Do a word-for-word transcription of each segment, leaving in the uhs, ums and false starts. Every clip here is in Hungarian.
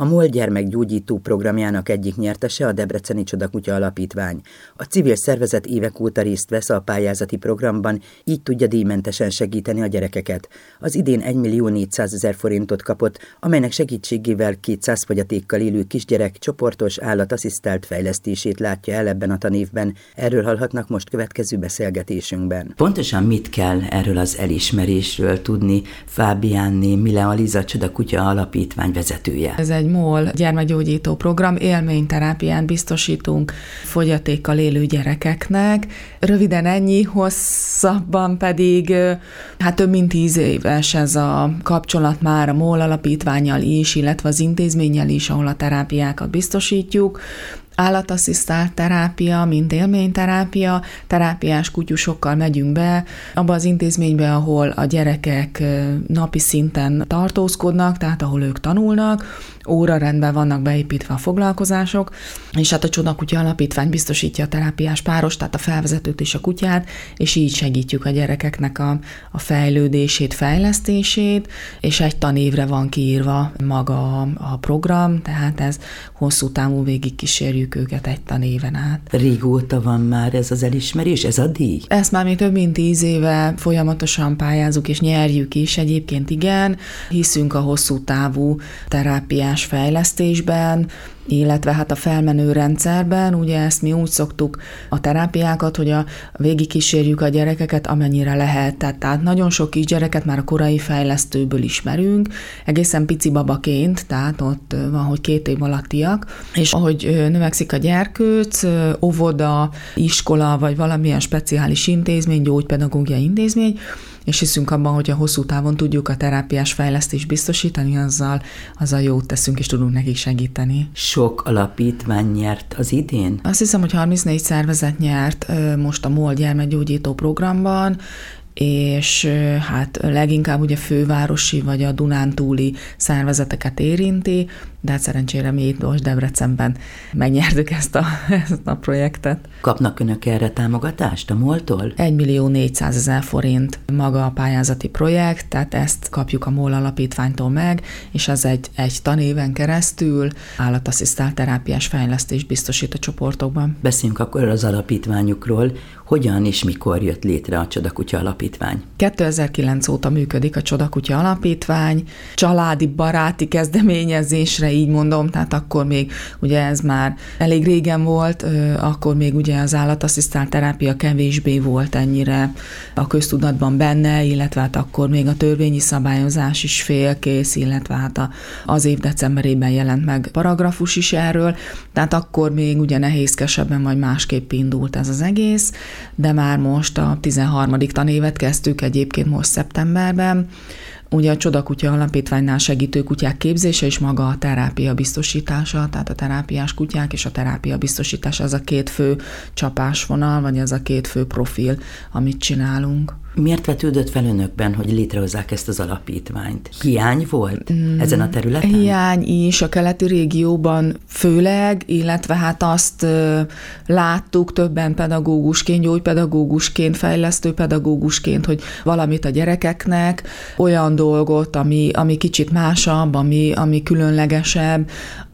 A MOL gyermekgyógyító programjának egyik nyertese a Debreceni Csodakutya Alapítvány. A civil szervezet évek óta részt vesz a pályázati programban, így tudja díjmentesen segíteni a gyerekeket. Az idén egymillió négyszázezer forintot kapott, amelynek segítségével kétszáz fogyatékkal élő kisgyerek csoportos állatasszisztált fejlesztését látja el ebben a tanévben. Erről hallhatnak most következő beszélgetésünkben. Pontosan mit kell erről az elismerésről tudni Fábiánné Milea Liza Csodakutya Alapítvány vezetője? Ez egy MOL gyermekgyógyító program, élményterápián biztosítunk fogyatékkal élő gyerekeknek. Röviden ennyi, hosszabban pedig hát több mint tíz éves ez a kapcsolat már a MOL alapítvánnyal is, illetve az intézménnyel is, ahol a terápiákat biztosítjuk. Állatasszisztált terápia, mint élményterápia, terápiás kutyusokkal megyünk be abba az intézménybe, ahol a gyerekek napi szinten tartózkodnak, tehát ahol ők tanulnak, órarendben vannak beépítve a foglalkozások, és hát a Csodakutya Alapítvány biztosítja a terápiás páros, tehát a felvezetőt és a kutyát, és így segítjük a gyerekeknek a, a fejlődését, fejlesztését, és egy tanévre van kiírva maga a, a program, tehát ez hosszú távú végig kísérjük őket egy tanéven át. Régóta van már ez az elismerés, ez a díj? Ezt már még több mint tíz éve folyamatosan pályázunk, és nyerjük is egyébként, igen. Hiszünk a hosszú távú terápiás fejlesztésben, illetve hát a felmenő rendszerben, ugye ezt mi úgy szoktuk a terápiákat, hogy a végigkísérjük a gyerekeket, amennyire lehet. Tehát, tehát nagyon sok kisgyereket már a korai fejlesztőből ismerünk, egészen pici babaként, tehát ott van, hogy két év alattiak, és ahogy növekszik a gyerkőc, óvoda, iskola, vagy valamilyen speciális intézmény, gyógypedagógiai intézmény, és hiszünk abban, hogy a hosszú távon tudjuk a terápiás fejlesztést biztosítani, azzal, azzal jót teszünk, és tudunk nekik segíteni. Sok alapítvány nyert az idén? Azt hiszem, hogy harmincnégy szervezet nyert most a MOL gyermekgyógyító programban, és hát leginkább ugye fővárosi vagy a Dunántúli szervezeteket érinti, de hát szerencsére mi itt most Debrecenben megnyertük ezt a, ezt a projektet. Kapnak önök erre támogatást a MOL-tól? egymillió négyszázezer forint maga a pályázati projekt, tehát ezt kapjuk a MOL alapítványtól meg, és az egy, egy tanéven keresztül állatasszisztált terápiás fejlesztést biztosít a csoportokban. Beszéljünk akkor az alapítványukról. Hogyan és mikor jött létre a Csodakutya Alapítvány? kétezer-kilenc óta működik a Csodakutya Alapítvány, családi, baráti kezdeményezésre, így mondom, tehát akkor még ugye ez már elég régen volt, akkor még ugye az állatasszisztált terápia kevésbé volt ennyire a köztudatban benne, illetve hát akkor még a törvényi szabályozás is félkész, illetve hát az év decemberében jelent meg paragrafus is erről, tehát akkor még ugye nehézkesebben vagy másképp indult ez az egész, de már most a tizenharmadik tanévet kezdtük egyébként most szeptemberben. Ugye a Csodakutya Alapítványnál segítő kutyák képzése és maga a terápia biztosítása, tehát a terápiás kutyák és a terápia biztosítása, az a két fő csapásvonal, vagy az a két fő profil, amit csinálunk. Miért vetődött fel önökben, hogy létrehozzák ezt az alapítványt? Hiány volt mm, ezen a területen? Hiány is a keleti régióban főleg, illetve hát azt ö, láttuk többen pedagógusként, gyógypedagógusként, fejlesztő pedagógusként, hogy valamit a gyerekeknek, olyan dolgot, ami, ami kicsit másabb, ami, ami különlegesebb,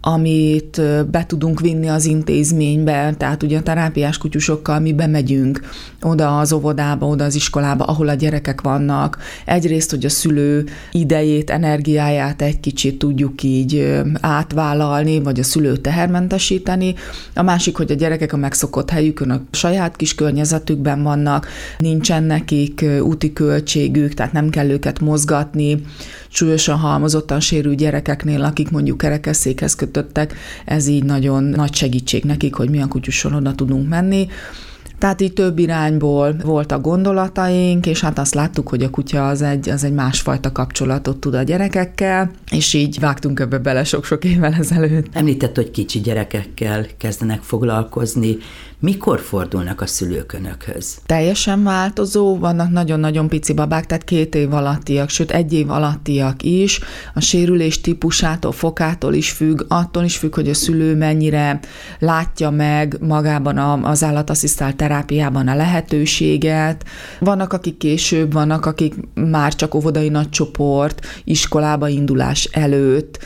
amit be tudunk vinni az intézménybe, tehát ugye a terápiás kutyusokkal mi bemegyünk oda az óvodába, oda az iskolába, ahol a gyerekek vannak. Egyrészt, hogy a szülő idejét, energiáját egy kicsit tudjuk így átvállalni, vagy a szülőt tehermentesíteni. A másik, hogy a gyerekek a megszokott helyükön, a saját kis környezetükben vannak, nincsen nekik úti költségük, tehát nem kell őket mozgatni. Súlyosan halmozottan sérült gyerekeknél, akik mondjuk kerekesszékhez kötöttek, ez így nagyon nagy segítség nekik, hogy mi a kutyuson oda tudunk menni. Tehát így több irányból voltak gondolataink, és hát azt láttuk, hogy a kutya az egy, az egy másfajta kapcsolatot tud a gyerekekkel, és így vágtunk ebbe bele sok-sok évvel ezelőtt. Említett, hogy kicsi gyerekekkel kezdenek foglalkozni. Mikor fordulnak a szülők önökhöz? Teljesen változó, vannak nagyon-nagyon pici babák, tehát két év alattiak, sőt egy év alattiak is. A sérülés típusától, fokától is függ, attól is függ, hogy a szülő mennyire látja meg magában az állatasszisztált terápiában a lehetőséget. Vannak, akik később, vannak, akik már csak óvodai nagycsoport, iskolába indulás előtt.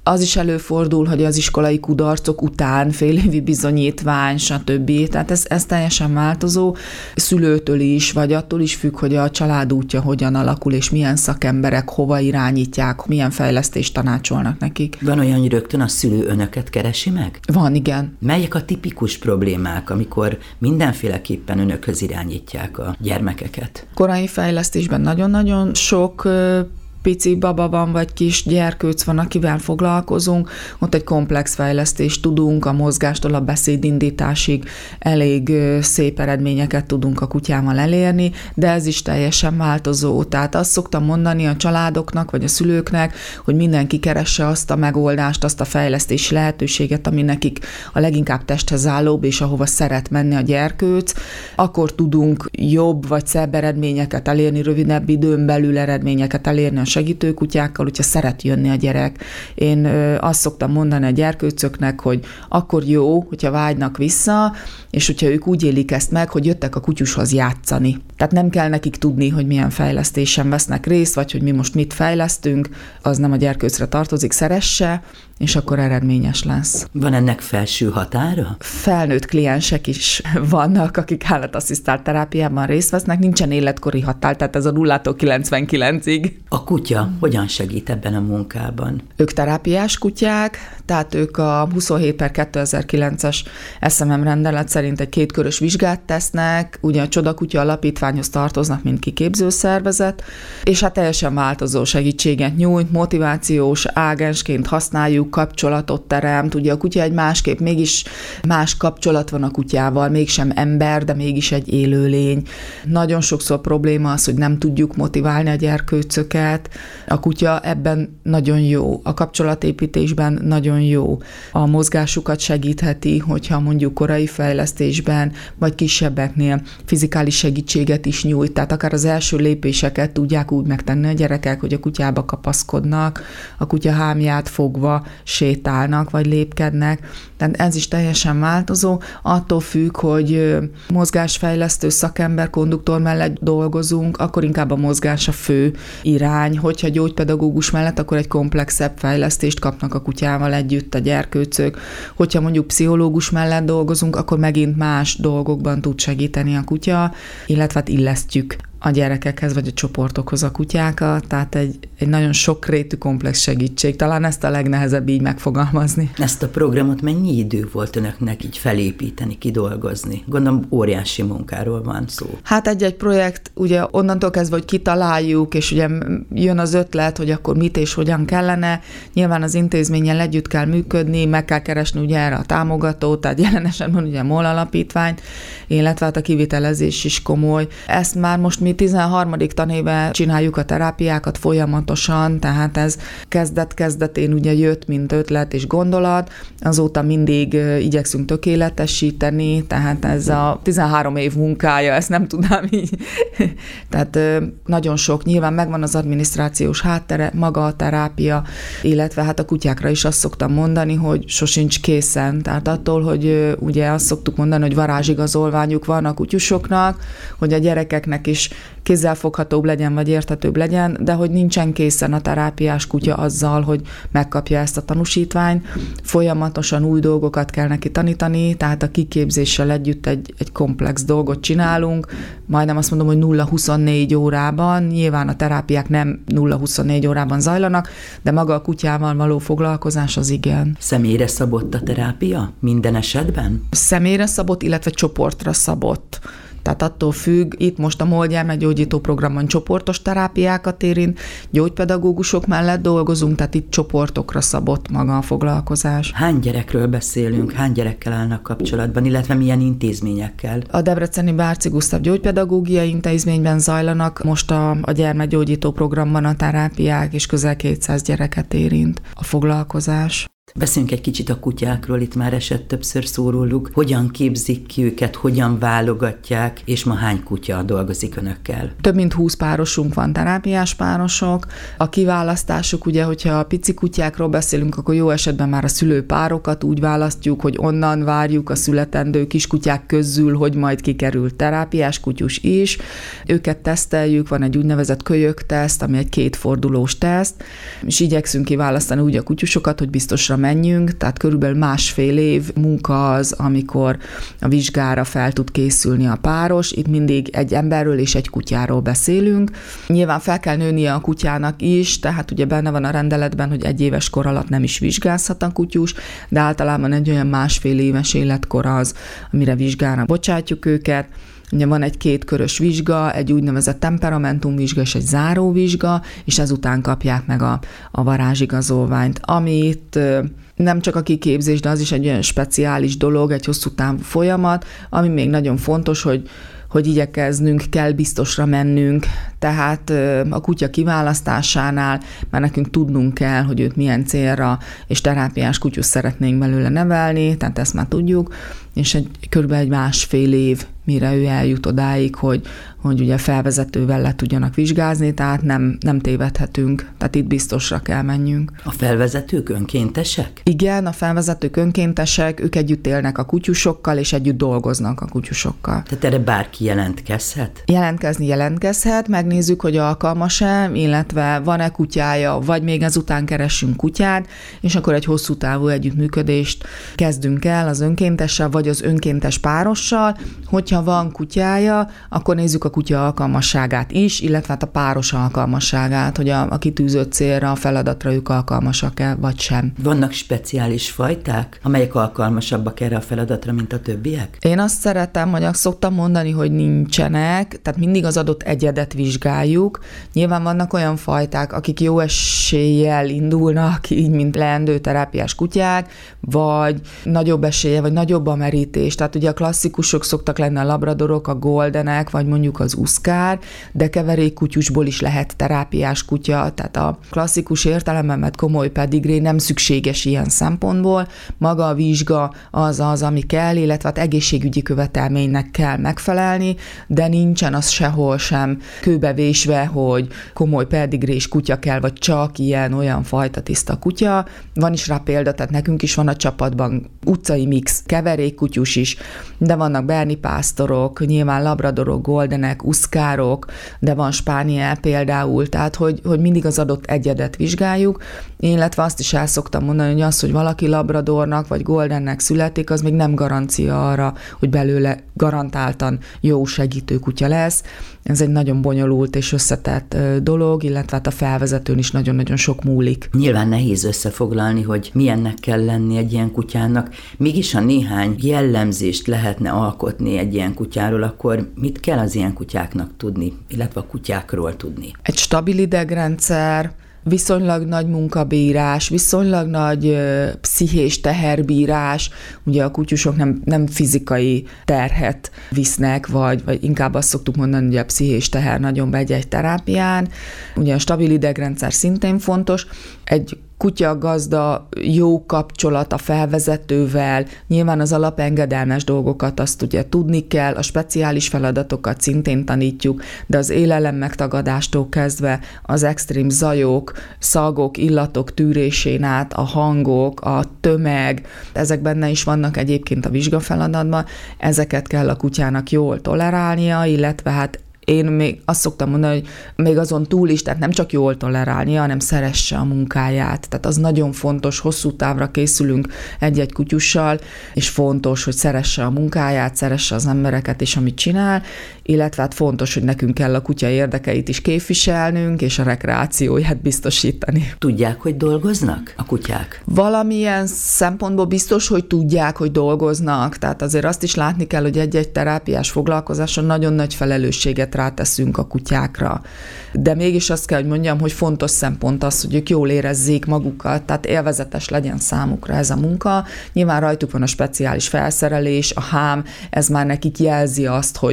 Az is előfordul, hogy az iskolai kudarcok után félévi bizonyítvány, stb. Tehát ez, ez teljesen változó. Szülőtől is, vagy attól is függ, hogy a család útja hogyan alakul, és milyen szakemberek hova irányítják, milyen fejlesztést tanácsolnak nekik. Van olyan, hogy rögtön a szülő önöket keresi meg? Van, igen. Melyek a tipikus problémák, amikor mindenféleképpen önökhöz irányítják a gyermekeket? Korai fejlesztésben nagyon-nagyon sok pici baba van, vagy kis gyerkőc van, akivel foglalkozunk, ott egy komplex fejlesztést tudunk, a mozgástól a beszédindításig elég szép eredményeket tudunk a kutyával elérni, de ez is teljesen változó. Tehát azt szoktam mondani a családoknak, vagy a szülőknek, hogy mindenki keresse azt a megoldást, azt a fejlesztési lehetőséget, ami nekik a leginkább testhez állóbb, és ahova szeret menni a gyerkőc, akkor tudunk jobb vagy szebb eredményeket elérni, rövidebb időn belül eredményeket elérni a segítőkutyákkal, hogyha szeret jönni a gyerek. Én ö, azt szoktam mondani a gyerkőcöknek, hogy akkor jó, hogyha vágynak vissza, és hogyha ők úgy élik ezt meg, hogy jöttek a kutyushoz játszani. Tehát nem kell nekik tudni, hogy milyen fejlesztésen vesznek részt, vagy hogy mi most mit fejlesztünk, az nem a gyerkőcre tartozik, szeresse, és akkor eredményes lesz. Van ennek felső határa? Felnőtt kliensek is vannak, akik állatasszisztált terápiában részt vesznek, nincsen életkori határ, tehát ez a nullától kilencvenkilencig. A kutya hogyan segít ebben a munkában? Ők terápiás kutyák, tehát ők a huszonhét per kétezer-kilences es em em rendelet szerint egy kétkörös vizsgát tesznek, ugye a Csodakutya Alapítványhoz tartoznak, mint kiképző szervezet, és hát teljesen változó segítséget nyújt, motivációs ágensként használjuk, kapcsolatot teremt, ugye a kutya egy másképp, mégis más kapcsolat van a kutyával, mégsem ember, de mégis egy élőlény. Nagyon sokszor probléma az, hogy nem tudjuk motiválni a gyerkőcöket. A kutya ebben nagyon jó, a kapcsolatépítésben nagyon jó. A mozgásukat segítheti, hogyha mondjuk korai fejlesztésben, vagy kisebbeknél fizikális segítséget is nyújt, tehát akár az első lépéseket tudják úgy megtenni a gyerekek, hogy a kutyába kapaszkodnak, a kutya hámját fogva sétálnak, vagy lépkednek. Tehát ez is teljesen változó. Attól függ, hogy mozgásfejlesztő szakember, konduktor mellett dolgozunk, akkor inkább a mozgás a fő irány. Hogyha gyógypedagógus mellett, akkor egy komplexebb fejlesztést kapnak a kutyával együtt a gyerkőcök. Hogyha mondjuk pszichológus mellett dolgozunk, akkor megint más dolgokban tud segíteni a kutya, illetve hát illesztjük a gyerekekhez, vagy a csoportokhoz a kutyákat, tehát egy, egy nagyon sokrétű komplex segítség. Talán ezt a legnehezebb így megfogalmazni. Ezt a programot mennyi idő volt önöknek így felépíteni, kidolgozni? Gondolom óriási munkáról van szó. Hát egy-egy projekt, ugye onnantól kezdve, hogy kitaláljuk, és ugye jön az ötlet, hogy akkor mit és hogyan kellene. Nyilván az intézménnyel együtt kell működni, meg kell keresni ugye erre a támogatót, tehát jelen esetben ugye a MOL alapítvány, illetve hát a kivitelezés is komoly. Ezt már most mi tizenharmadik tanéve csináljuk a terápiákat folyamatosan, tehát ez kezdet-kezdetén ugye jött, mint ötlet és gondolat, azóta mindig igyekszünk tökéletesíteni, tehát ez a tizenhárom év munkája, ezt nem tudnám így. Tehát nagyon sok, nyilván megvan az adminisztrációs háttere, maga a terápia, illetve hát a kutyákra is azt szoktam mondani, hogy sosincs készen. Tehát attól, hogy ugye azt szoktuk mondani, hogy varázsigazolványuk van a kutyusoknak, hogy a gyerekeknek is kézzelfoghatóbb legyen, vagy érthetőbb legyen, de hogy nincsen készen a terápiás kutya azzal, hogy megkapja ezt a tanúsítványt. Folyamatosan új dolgokat kell neki tanítani, tehát a kiképzéssel együtt egy, egy komplex dolgot csinálunk, majdnem azt mondom, hogy nulla huszonnégy órában, nyilván a terápiák nem nulla huszonnégy órában zajlanak, de maga a kutyával való foglalkozás az igen. Személyre szabott a terápia minden esetben? Személyre szabott, illetve csoportra szabott. Tehát attól függ, itt most a MOL gyermekgyógyító programon csoportos terápiákat érint, gyógypedagógusok mellett dolgozunk, tehát itt csoportokra szabott maga a foglalkozás. Hány gyerekről beszélünk, hány gyerekkel állnak kapcsolatban, illetve milyen intézményekkel? A debreceni Bárczy Gusztáv gyógypedagógiai intézményben zajlanak most a, a gyermekgyógyító programban a terápiák, és közel kétszáz gyereket érint a foglalkozás. Beszéljünk egy kicsit a kutyákról, itt már esett többször szó róluk. Hogyan képzik ki őket, hogyan válogatják, és ma hány kutya dolgozik önökkel? Több mint húsz párosunk van, terápiás párosok. A kiválasztásuk, ugye, hogyha a pici kutyákról beszélünk, akkor jó esetben már a szülőpárokat úgy választjuk, hogy onnan várjuk a születendő kiskutyák közül, hogy majd kikerül terápiás kutyus is. Őket teszteljük, van egy úgynevezett kölyökteszt, ami egy kétfordulós teszt, és igyekszünk kiválasztani úgy a kutyusokat, hogy biztosra menjünk, tehát körülbelül másfél év munka az, amikor a vizsgára fel tud készülni a páros. Itt mindig egy emberről és egy kutyáról beszélünk. Nyilván fel kell nőnie a kutyának is, tehát ugye benne van a rendeletben, hogy egy éves kor alatt nem is vizsgázhat a kutyus, de általában egy olyan másfél éves életkor az, amire vizsgára bocsátjuk őket. Ugye van egy kétkörös vizsga, egy úgynevezett temperamentumvizsga és egy záróvizsga, és ezután kapják meg a, a varázsigazolványt, amit nem csak a kiképzés, de az is egy olyan speciális dolog, egy hosszú távú folyamat, ami még nagyon fontos, hogy hogy igyekeznünk kell biztosra mennünk, tehát a kutya kiválasztásánál már nekünk tudnunk kell, hogy őt milyen célra és terápiás kutyus szeretnénk belőle nevelni, tehát ezt már tudjuk, és egy körülbelül egy másfél év, mire ő eljut odáig, hogy, hogy ugye felvezetővel le tudjanak vizsgázni, tehát nem, nem tévedhetünk, tehát itt biztosra kell menjünk. A felvezetők önkéntesek? Igen, a felvezetők önkéntesek, ők együtt élnek a kutyusokkal, és együtt dolgoznak a kutyusokkal. Tehát erre bárki jelentkezhet? Jelentkezni jelentkezhet, megnézzük, hogy alkalmas-e, illetve van-e kutyája, vagy még ezután keressünk kutyát, és akkor egy hosszú távú együttműködést kezdünk el az önkéntessel, vagy az önkéntes párossal. Hogyha van kutyája, akkor nézzük a kutya alkalmasságát is, illetve hát a páros alkalmasságát, hogy a, a kitűzött célra, a feladatra ők alkalmasak-e, vagy sem. Vannak speciális fajták, amelyek alkalmasabbak erre a feladatra, mint a többiek? Én azt szeretem, hogy azt szoktam mondani, hogy nincsenek, tehát mindig az adott egyedet vizsgáljuk. Nyilván vannak olyan fajták, akik jó eséllyel indulnak, így mint leendő terápiás kutyák, vagy nagyobb esélye, vagy nagyobb a merítés. Tehát ugye a klasszikusok szoktak lenni a labradorok, a goldenek, vagy mondjuk az uszkár, de keverékkutyusból is lehet terápiás kutya, tehát a klasszikus értelemben, mert komoly pedigré nem szükséges ilyen szempontból. Maga a vizsga az az, ami kell, illetve hát egészségügyi követelménynek kell megfelelni, de nincsen az sehol sem kőbevésve, hogy komoly pedigrés kutya kell, vagy csak ilyen olyan fajta tiszta kutya. Van is rá példa, tehát nekünk is van a csapatban utcai mix, keverékkutyus is, de vannak berni pásztorok, nyilván labradorok, goldenek, uszkárok, de van spániel például, tehát hogy, hogy mindig az adott egyedet vizsgáljuk, illetve azt is el szoktam mondani, hogy az, hogy valaki labradornak vagy goldennek születik, az még nem garancia arra, hogy belőle garantáltan jó segítő kutya lesz. Ez egy nagyon bonyolult és összetett dolog, illetve hát a felvezetőn is nagyon-nagyon sok múlik. Nyilván nehéz összefoglalni, hogy milyennek kell lenni egy ilyen kutyának. Mégis, ha néhány jellemzést lehetne alkotni egy ilyen kutyáról, akkor mit kell az ilyen kutyáknak tudni, illetve a kutyákról tudni? Egy stabil idegrendszer, viszonylag nagy munkabírás, viszonylag nagy ö, pszichés teherbírás, ugye a kutyusok nem, nem fizikai terhet visznek, vagy, vagy inkább azt szoktuk mondani, hogy a pszichés teher nagyon begy egy terápián. Ugye a stabil idegrendszer szintén fontos. Egy kutyagazda, jó kapcsolat a felvezetővel, nyilván az alapengedelmes dolgokat azt ugye tudni kell, a speciális feladatokat szintén tanítjuk, de az élelem megtagadástól kezdve az extrém zajok, szagok, illatok tűrésén át, a hangok, a tömeg, ezek benne is vannak egyébként a vizsgafeladatban, ezeket kell a kutyának jól tolerálnia, illetve hát én még azt szoktam mondani, hogy még azon túl is, tehát nem csak jól tolerálnia, hanem szeresse a munkáját. Tehát az nagyon fontos, hosszú távra készülünk egy-egy kutyussal, és fontos, hogy szeresse a munkáját, szeresse az embereket és amit csinál, illetve hát fontos, hogy nekünk kell a kutya érdekeit is képviselnünk, és a rekreációját biztosítani. Tudják, hogy dolgoznak a kutyák? Valamilyen szempontból biztos, hogy tudják, hogy dolgoznak. Tehát azért azt is látni kell, hogy egy-egy terápiás foglalkozáson nagyon nagy felelősséget ráteszünk a kutyákra. De mégis azt kell, hogy mondjam, hogy fontos szempont az, hogy ők jól érezzék magukat, tehát élvezetes legyen számukra ez a munka. Nyilván rajtuk van a speciális felszerelés, a hám, ez már nekik jelzi azt, hogy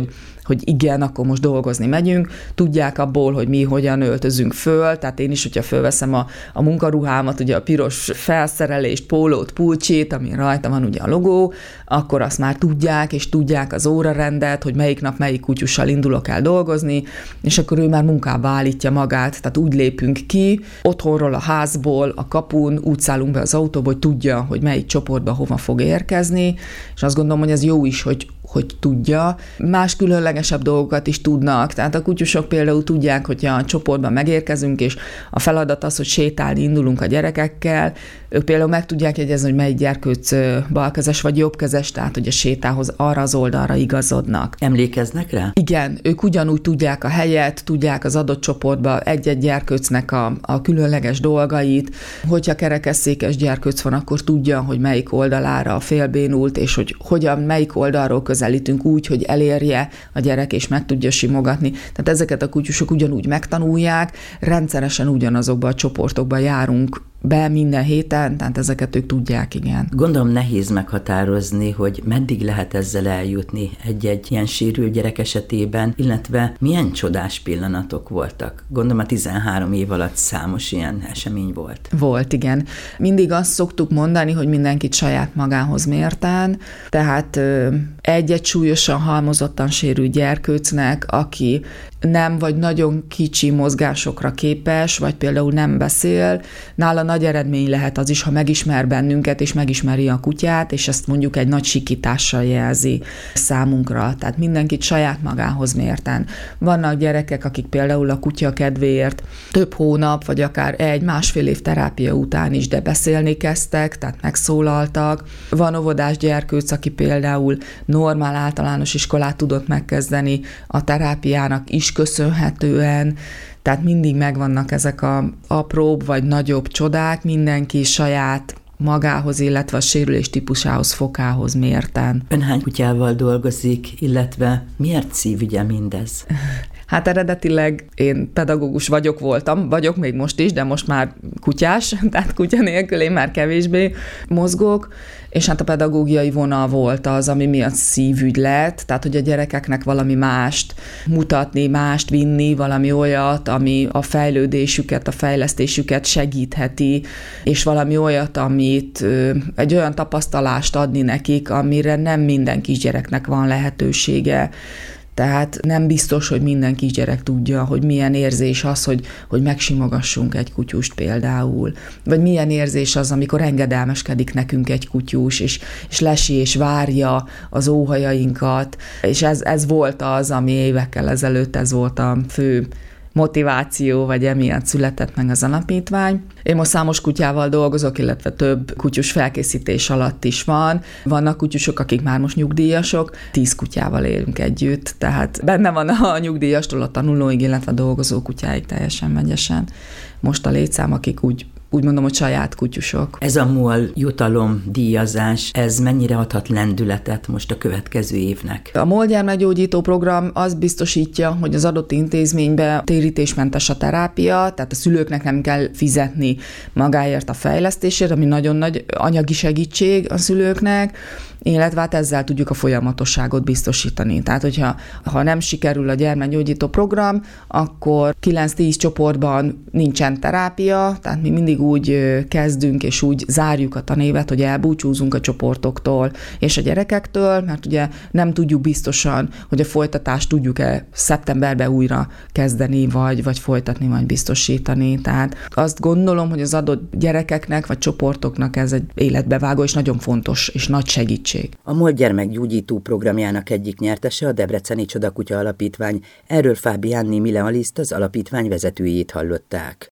hogy igen, akkor most dolgozni megyünk, tudják abból, hogy mi hogyan öltözünk föl, tehát én is, hogyha fölveszem a, a munkaruhámat, ugye a piros felszerelést, pólót, pulcsit, ami rajta van ugye a logó, akkor azt már tudják, és tudják az órarendet, hogy melyik nap melyik kutyussal indulok el dolgozni, és akkor ő már munkába állítja magát, tehát úgy lépünk ki, otthonról, a házból, a kapun, úgy szállunk be az autóba, hogy tudja, hogy melyik csoportba hova fog érkezni, és azt gondolom, hogy ez jó is, hogy hogy tudja. Más különlegesebb dolgokat is tudnak. Tehát a kutyusok például tudják, hogyha a csoportban megérkezünk, és a feladat az, hogy sétálni indulunk a gyerekekkel, ők például meg tudják jegyezni, hogy melyik gyerkőc balkezes vagy jobbkezes, tehát hogy a sétához arra az oldalra igazodnak. Emlékeznek rá? Igen, ők ugyanúgy tudják a helyet, tudják az adott csoportba egy-egy gyerkőcnek a, a különleges dolgait. Hogyha kerekesszékes gyerkőc van, akkor tudja, hogy melyik oldalára a félbénult, és hogy hogyan, melyik oldalról közelítünk úgy, hogy elérje a gyerek, és meg tudja simogatni. Tehát ezeket a kutyusok ugyanúgy megtanulják, rendszeresen ugyanazokba a csoportokba járunk be minden héten, tehát ezeket ők tudják, igen. Gondolom nehéz meghatározni, hogy meddig lehet ezzel eljutni egy-egy ilyen sérült gyerek esetében, illetve milyen csodás pillanatok voltak. Gondolom a tizenhárom év alatt számos ilyen esemény volt. Volt, igen. Mindig azt szoktuk mondani, hogy mindenkit saját magához mérten, tehát egy-egy súlyosan halmozottan sérült gyerkőcnek, aki nem vagy nagyon kicsi mozgásokra képes, vagy például nem beszél, nála nagy eredmény lehet az is, ha megismer bennünket, és megismeri a kutyát, és ezt mondjuk egy nagy sikítással jelzi számunkra. Tehát mindenkit saját magához mérten. Vannak gyerekek, akik például a kutya kedvéért több hónap, vagy akár egy-másfél év terápia után is, de beszélni kezdtek, tehát megszólaltak. Van óvodás gyerkőc, aki például normál általános iskolát tudott megkezdeni a terápiának is köszönhetően, tehát mindig megvannak ezek a apróbb vagy nagyobb csodák, mindenki saját magához, illetve a sérülés típusához, fokához mérten. Ön hány kutyával dolgozik, illetve miért szívügye mindez? Hát eredetileg én pedagógus vagyok, voltam, vagyok még most is, de most már kutyás, tehát kutya nélkül én már kevésbé mozgok, és hát a pedagógiai vonal volt az, ami miatt szívügy lett, tehát hogy a gyerekeknek valami mást mutatni, mást vinni, valami olyat, ami a fejlődésüket, a fejlesztésüket segítheti, és valami olyat, amit egy olyan tapasztalást adni nekik, amire nem minden kisgyereknek van lehetősége. Tehát nem biztos, hogy minden kisgyerek tudja, hogy milyen érzés az, hogy, hogy megsimogassunk egy kutyust például. Vagy milyen érzés az, amikor engedelmeskedik nekünk egy kutyus, és, és lesi és várja az óhajainkat. És ez, ez volt az, ami évekkel ezelőtt, ez volt a fő motiváció, vagy emiatt született meg az alapítvány. Én most számos kutyával dolgozok, illetve több kutyus felkészítés alatt is van. Vannak kutyusok, akik már most nyugdíjasok, tíz kutyával élünk együtt, tehát benne van a nyugdíjastól a tanulóig, illetve a dolgozó kutyáig teljesen megyesen. Most a létszám, akik úgy úgy mondom, hogy saját kutyusok. Ez a MOL jutalom, díjazás, ez mennyire adhat lendületet most a következő évnek? A MOL gyermekgyógyító program az biztosítja, hogy az adott intézménybe térítésmentes a terápia, tehát a szülőknek nem kell fizetni magáért a fejlesztésért, ami nagyon nagy anyagi segítség a szülőknek, illetve hát ezzel tudjuk a folyamatosságot biztosítani. Tehát, hogyha ha nem sikerül a gyermekgyógyító program, akkor kilenc-tíz csoportban nincsen terápia, tehát mi mindig úgy kezdünk, és úgy zárjuk a tanévet, hogy elbúcsúzunk a csoportoktól és a gyerekektől, mert ugye nem tudjuk biztosan, hogy a folytatást tudjuk-e szeptemberben újra kezdeni, vagy, vagy folytatni, vagy biztosítani. Tehát azt gondolom, hogy az adott gyerekeknek, vagy csoportoknak ez egy életbevágó, és nagyon fontos, és nagy segítség. A MOL gyermekgyógyító programjának egyik nyertese a Debreceni Csodakutya Alapítvány, erről Fábiánni Mile Aliszt, az alapítvány vezetőjét hallották.